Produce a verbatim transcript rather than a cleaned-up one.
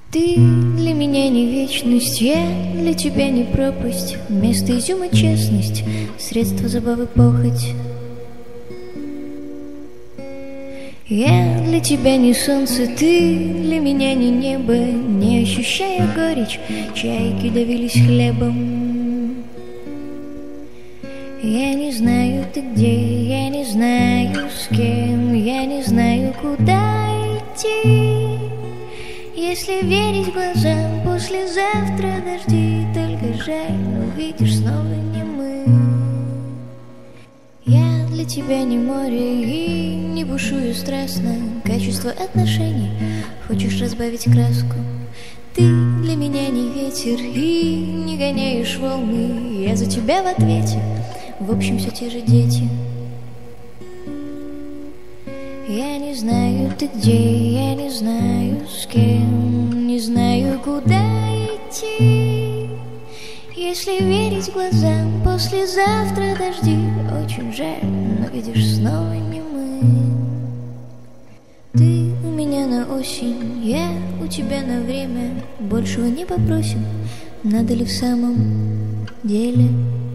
Ты для меня не вечность, я для тебя не пропасть. Вместо изюма честность, средство забавы похоть. Я для тебя не солнце, ты для меня не небо. Не ощущая горечь, чайки давились хлебом. Я не знаю, ты где, я не знаю, с кем, я не знаю, куда идти. Если верить глазам, послезавтра дожди. Только жаль, увидишь снова не мы. Я для тебя не море и не бушую страстно. Качество отношений хочешь разбавить краску. Ты для меня не ветер и не гоняешь волны. Я за тебя в ответе, в общем все те же дети. Я не знаю, ты где, я не знаю, с кем, не знаю, куда идти. Если верить глазам, послезавтра дожди. Очень жаль, но видишь, снова не мы. Ты у меня на осень, я у тебя на время. Большего не попросим, надо ли в самом деле?